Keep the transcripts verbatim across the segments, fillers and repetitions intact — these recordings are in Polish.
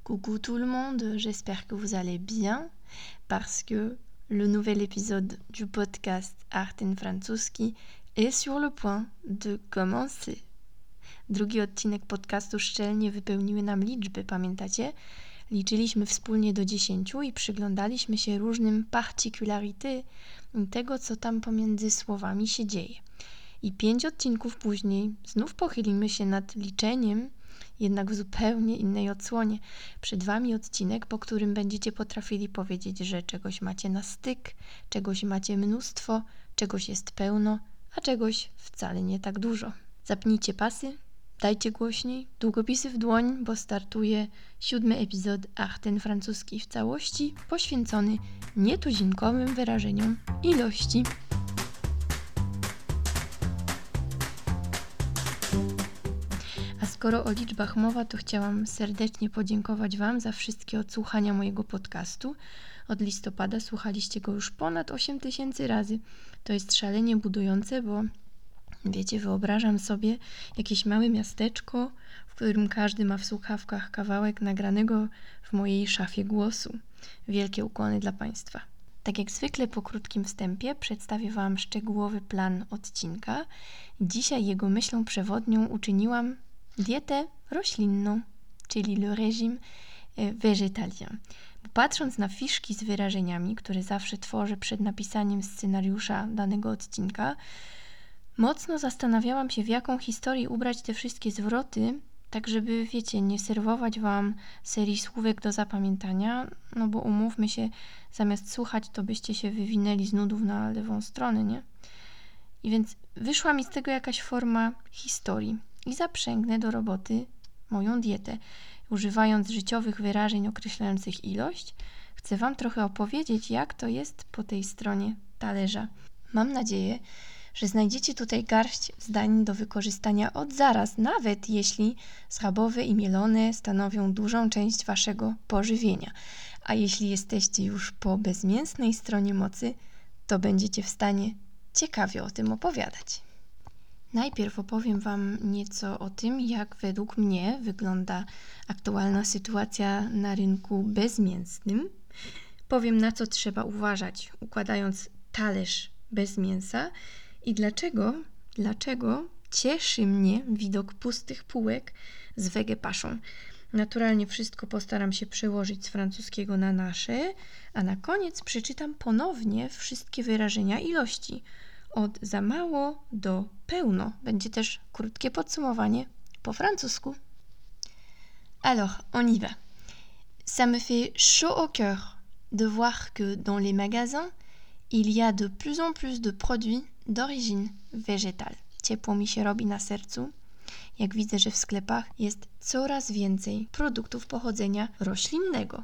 Coucou tout le monde, j'espère que vous allez bien parce que le nouvel épisode du podcast Art in Francuski est sur le point de commencer. Drugi odcinek podcastu Szczelnie wypełniły nam liczby, pamiętacie? Liczyliśmy wspólnie do dziesięciu i przyglądaliśmy się różnym particularity tego, co tam pomiędzy słowami się dzieje. I pięć odcinków później znów pochylimy się nad liczeniem, jednak w zupełnie innej odsłonie. Przed Wami odcinek, po którym będziecie potrafili powiedzieć, że czegoś macie na styk, czegoś macie mnóstwo, czegoś jest pełno, a czegoś wcale nie tak dużo. Zapnijcie pasy, dajcie głośniej, długopisy w dłoń, bo startuje siódmy epizod Art in Francuski w całości, poświęcony nietuzinkowym wyrażeniom ilości. A skoro o liczbach mowa, to chciałam serdecznie podziękować Wam za wszystkie odsłuchania mojego podcastu. Od listopada słuchaliście go już ponad osiem tysięcy razy. To jest szalenie budujące, bo wiecie, wyobrażam sobie jakieś małe miasteczko, w którym każdy ma w słuchawkach kawałek nagranego w mojej szafie głosu. Wielkie ukłony dla Państwa. Tak jak zwykle po krótkim wstępie przedstawię Wam szczegółowy plan odcinka. Dzisiaj jego myślą przewodnią uczyniłam dietę roślinną, czyli le régime végétalien. Patrząc na fiszki z wyrażeniami, które zawsze tworzę przed napisaniem scenariusza danego odcinka, mocno zastanawiałam się, w jaką historię ubrać te wszystkie zwroty, tak żeby, wiecie, nie serwować Wam serii słówek do zapamiętania, no bo umówmy się, zamiast słuchać, to byście się wywinęli z nudów na lewą stronę, nie? I więc wyszła mi z tego jakaś forma historii i zaprzęgnę do roboty moją dietę. Używając życiowych wyrażeń określających ilość, chcę Wam trochę opowiedzieć, jak to jest po tej stronie talerza. Mam nadzieję, że znajdziecie tutaj garść zdań do wykorzystania od zaraz, nawet jeśli schabowe i mielone stanowią dużą część Waszego pożywienia. A jeśli jesteście już po bezmięsnej stronie mocy, to będziecie w stanie ciekawie o tym opowiadać. Najpierw opowiem Wam nieco o tym, jak według mnie wygląda aktualna sytuacja na rynku bezmięsnym. Powiem, na co trzeba uważać, układając talerz bez mięsa i dlaczego, dlaczego cieszy mnie widok pustych półek z wegepaszą. Naturalnie wszystko postaram się przełożyć z francuskiego na nasze, a na koniec przeczytam ponownie wszystkie wyrażenia ilości. Od za mało do pełno. Będzie też krótkie podsumowanie po francusku. Alors, on y va. Ça me fait chaud au cœur de voir que dans les magasins, il y a de plus en plus de produits d'origine végétale. Ciepło mi się robi na sercu, jak widzę, że w sklepach jest coraz więcej produktów pochodzenia roślinnego.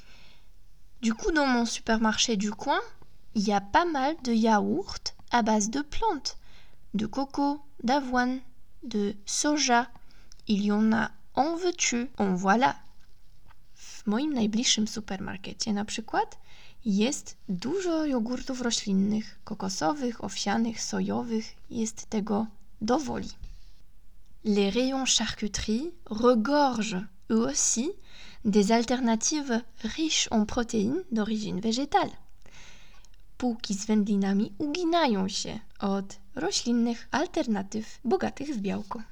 Du coup, dans mon supermarché du coin, il y a pas mal de yaourts à base de plantes, de coco, d'avoine, de soja. Il y en a en veux-tu, en voilà. W moim najbliższym supermarkecie na przykład jest dużo jogurtów roślinnych, kokosowych, owsianych, sojowych. Jest tego do woli. Les rayons charcuterie regorgent eux aussi des alternatives riches en protéines d'origine végétale. Półki z wędlinami uginają się od roślinnych alternatyw bogatych w białko.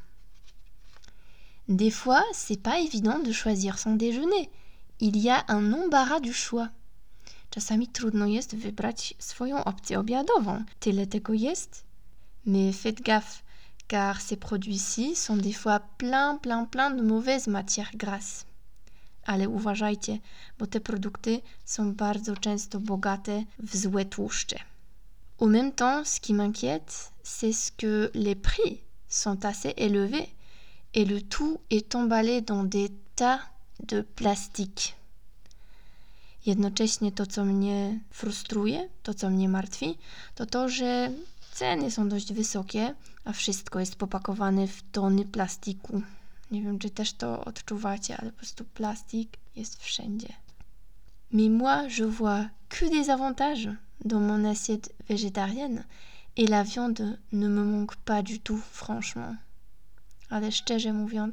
Des fois, c'est pas évident de choisir son déjeuner. Il y a un embarras du choix. Czasami trudno jest wybrać swoją opcję obiadową. Tyle tego jest. Mais faites gaffe, car ces produits-ci sont des fois plein, plein, plein de mauvaises matières grasses. Ale uważajcie, bo te produkty są bardzo często bogate w złe tłuszcze. En même temps, ce qui m'inquiète, c'est ce que les prix sont assez élevés et le tout est emballé dans des tas de plastique. Jednocześnie to, co mnie frustruje, to, co mnie martwi, to to, że ceny są dość wysokie, a wszystko jest popakowane w tony plastiku. Nie wiem, czy też to odczuwacie, ale po prostu plastik jest wszędzie. Mais moi, je vois que des avantages dans mon assiette végétarienne et la viande ne me manque pas du tout, franchement. Ale szczerze mówiąc,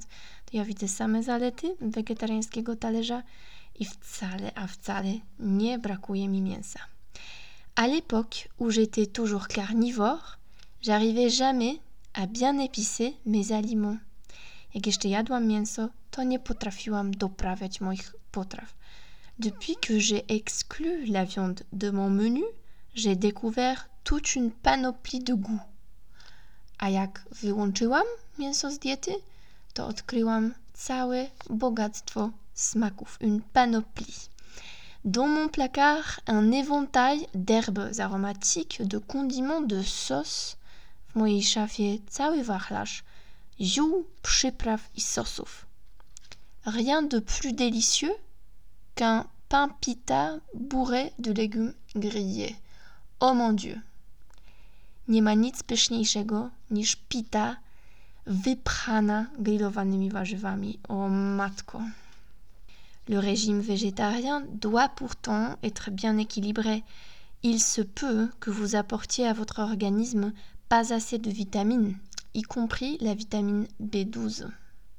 to ja widzę same zalety wegetariańskiego talerza i wcale, a wcale nie brakuje mi mięsa. À l'époque où j'étais toujours carnivore, j'arrivais jamais à bien épicer mes aliments. Jak jeszcze jadłam mięso, to nie potrafiłam doprawiać moich potraw. Depuis que j'ai exclu la viande de mon menu, j'ai découvert toute une panoplie de goûts. A jak wyłączyłam mięso z diety, to odkryłam całe bogactwo smaków, une panoplie. Dans mon placard, un éventail d'herbes aromatiques, de condiments, de sauces. W mojej szafie cały wachlarz ziół, przypraw i sosów. Rien de plus délicieux qu'un pain pita bourré de légumes grillés. Oh mon Dieu! Nie ma nic pyszniejszego niż pita wypchana grillowanymi warzywami. O matko! Le régime végétarien doit pourtant être bien équilibré. Il se peut que vous apportiez à votre organisme pas assez de vitamines, y compris la vitamine B douze.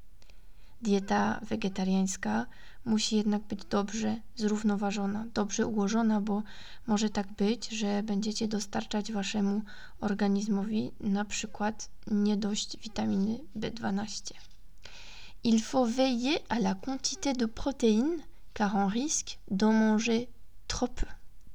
Dieta wegetariańska musi jednak być dobrze zrównoważona, dobrze ułożona, bo może tak być, że będziecie dostarczać waszemu organizmowi na przykład niedość witaminy B dwanaście. Il faut veiller à la quantité de protéines, car on risque d'en manger trop peu.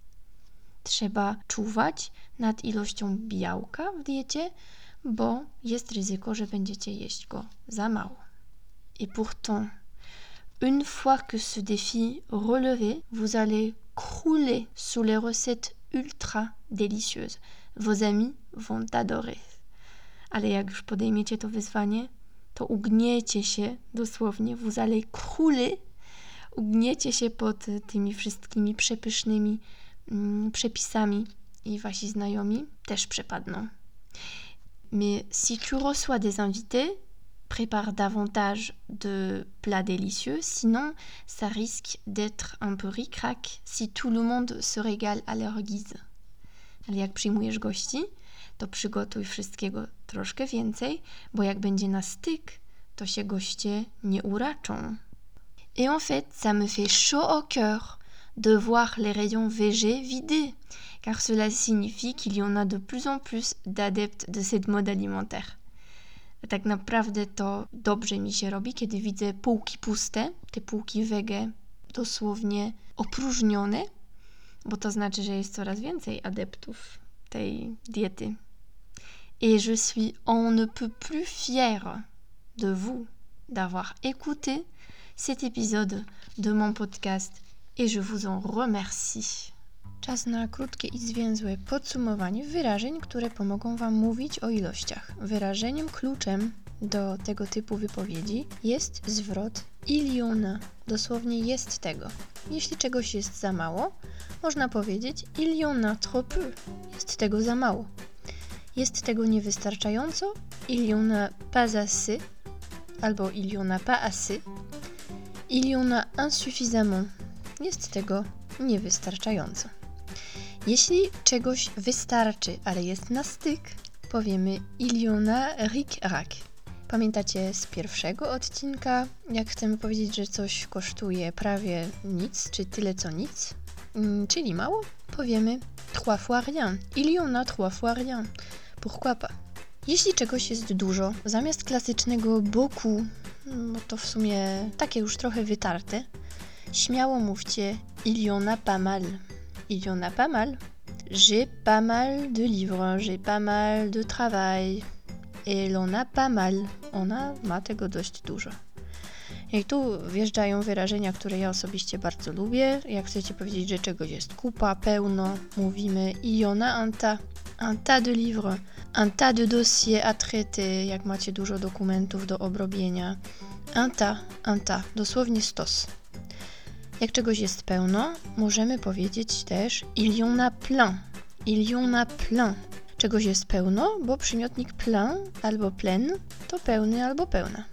Trzeba czuwać nad ilością białka w diecie, bo jest ryzyko, że będziecie jeść go za mało. Et pourtant, une fois que ce défi relevé, vous allez crouler sous les recettes ultra délicieuses. Vos amis vont adorer. Ale jak już podejmiecie to wyzwanie, to ugniecie się dosłownie, vous allez crouler, ugniecie się pod tymi wszystkimi przepysznymi mm, przepisami i wasi znajomi też przepadną. Mais si tu reçois des invités, prépare davantage de plats délicieux, sinon ça risque d'être un peu ric-rac si tout le monde se régale à leur guise. Ale jak przyjmujesz gości, to przygotuj wszystkiego troszkę więcej, bo jak będzie na styk, to się goście nie uraczą. Et en fait, ça me fait chaud au cœur de voir les rayons végés vidés, car cela signifie qu'il y en a de plus en plus d'adeptes de cette mode alimentaire. Tak naprawdę to dobrze mi się robi, kiedy widzę półki puste, te półki wege dosłownie opróżnione, bo to znaczy, że jest coraz więcej adeptów tej diety. Et je suis on ne peut plus fière de vous d'avoir écouté cet épisode de mon podcast et je vous en remercie. Czas na krótkie i zwięzłe podsumowanie wyrażeń, które pomogą wam mówić o ilościach. Wyrażeniem kluczem do tego typu wypowiedzi jest zwrot il y en a. Dosłownie jest tego. Jeśli czegoś jest za mało, można powiedzieć il y en a trop peu. Jest tego za mało. Jest tego niewystarczająco, il y en a pas assez, albo il y en a pas assez. Il y en a insuffisamment. Jest tego niewystarczająco. Jeśli czegoś wystarczy, ale jest na styk, powiemy il y en a ric-rac. Pamiętacie z pierwszego odcinka, jak chcemy powiedzieć, że coś kosztuje prawie nic, czy tyle co nic, hmm, czyli mało, powiemy trois fois rien. Il y en a trois fois rien. Pourquoi pas? Jeśli czegoś jest dużo, zamiast klasycznego beaucoup, no to w sumie takie już trochę wytarte, śmiało mówcie il y en a pas mal. Il y en a pas mal. J'ai pas mal de livres, j'ai pas mal de travail. Elle en a pas mal. Ona ma tego dość dużo. I tu wjeżdżają wyrażenia, które ja osobiście bardzo lubię. Jak chcecie powiedzieć, że czegoś jest kupa, pełno, mówimy il y en a un tas. Un tas de livres, un tas de dossiers à traiter, jak macie dużo dokumentów do obrobienia. Un tas, un tas, dosłownie stos. Jak czegoś jest pełno, możemy powiedzieć też il y en a plein. Il y en a plein. Czegoś jest pełno, bo przymiotnik plein albo plein to pełny albo pełna.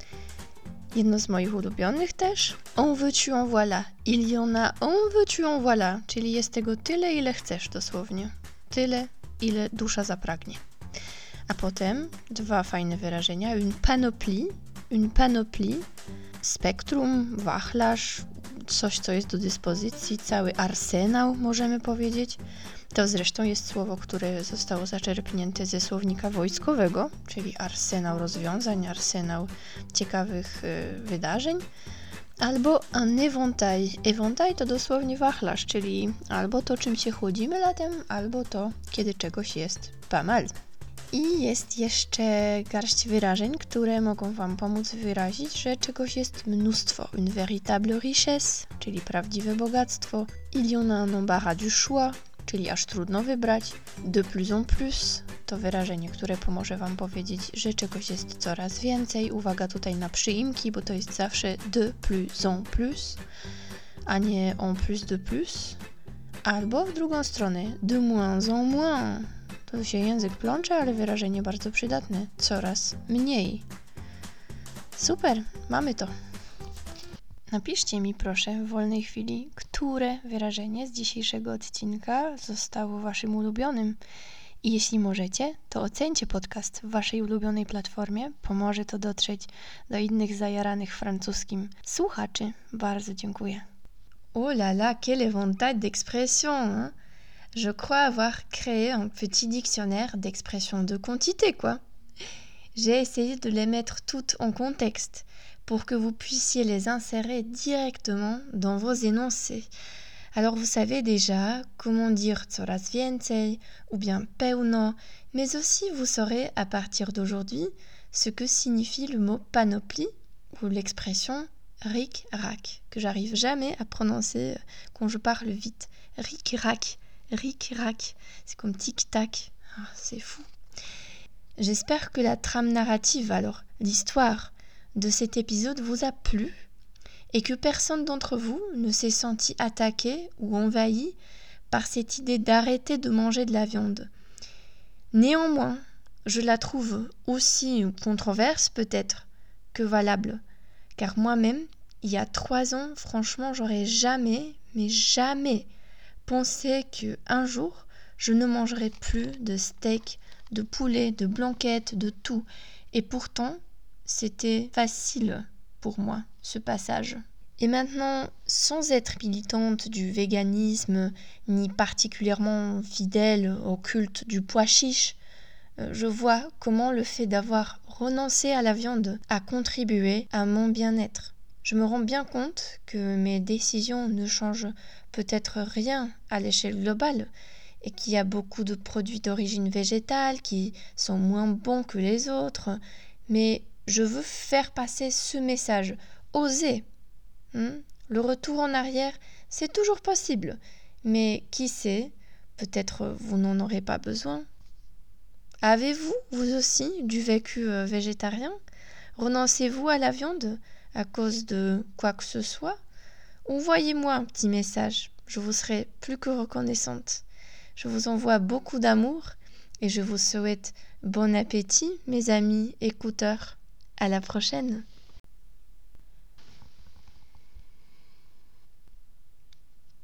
Jedno z moich ulubionych też. En veux-tu en voilà. Il y en a en veux-tu en voilà. Czyli jest tego tyle, ile chcesz dosłownie. Tyle, ile dusza zapragnie. A potem dwa fajne wyrażenia. Une panoplie. une panoplie, spektrum, wachlarz, coś, co jest do dyspozycji, cały arsenał, możemy powiedzieć. To zresztą jest słowo, które zostało zaczerpnięte ze słownika wojskowego, czyli arsenał rozwiązań, arsenał ciekawych y, wydarzeń. Albo un éventail. Éventail to dosłownie wachlarz, czyli albo to, czym się chłodzimy latem, albo to, kiedy czegoś jest pas mal. I jest jeszcze garść wyrażeń, które mogą Wam pomóc wyrazić, że czegoś jest mnóstwo. Une véritable richesse, czyli prawdziwe bogactwo. Il y en a un embarras du choix, czyli aż trudno wybrać. De plus en plus to wyrażenie, które pomoże Wam powiedzieć, że czegoś jest coraz więcej. Uwaga tutaj na przyimki, bo to jest zawsze de plus en plus, a nie en plus de plus. Albo w drugą stronę, de moins en moins. To się język plącze, ale wyrażenie bardzo przydatne. Coraz mniej. Super, mamy to. Napiszcie mi proszę w wolnej chwili, które wyrażenie z dzisiejszego odcinka zostało Waszym ulubionym. I jeśli możecie, to ocencie podcast w Waszej ulubionej platformie. Pomoże to dotrzeć do innych zajaranych francuskim słuchaczy. Bardzo dziękuję. Oh là là, quel éventail d'expressions, hein? Je crois avoir créé un petit dictionnaire d'expressions de quantité, quoi. J'ai essayé de les mettre toutes en contexte pour que vous puissiez les insérer directement dans vos énoncés. Alors vous savez déjà comment dire coraz więcej ou bien pełno, mais aussi vous saurez à partir d'aujourd'hui ce que signifie le mot panoplie ou l'expression ric-rac, que j'arrive jamais à prononcer quand je parle vite. Ric-rac. Ric-rac, c'est comme tic-tac, ah, c'est fou. J'espère que la trame narrative, alors l'histoire de cet épisode vous a plu et que personne d'entre vous ne s'est senti attaqué ou envahi par cette idée d'arrêter de manger de la viande. Néanmoins, je la trouve aussi controverse peut-être que valable, car moi-même, il y a trois ans, franchement, j'aurais jamais, mais jamais pensé qu'un jour, je ne mangerai plus de steak, de poulet, de blanquette, de tout. Et pourtant, c'était facile pour moi, ce passage. Et maintenant, sans être militante du véganisme, ni particulièrement fidèle au culte du pois chiche, je vois comment le fait d'avoir renoncé à la viande a contribué à mon bien-être. Je me rends bien compte que mes décisions ne changent peut-être rien à l'échelle globale et qu'il y a beaucoup de produits d'origine végétale qui sont moins bons que les autres, mais je veux faire passer ce message. Osez. Hmm? Le retour en arrière, c'est toujours possible, mais qui sait, peut-être vous n'en aurez pas besoin. Avez-vous, vous aussi, du vécu euh, végétarien? Renoncez-vous à la viande à cause de quoi que ce soit? Envoyez-moi un petit message, je vous serai plus que reconnaissante. Je vous envoie beaucoup d'amour et je vous souhaite bon appétit, mes amis écouteurs. À la prochaine!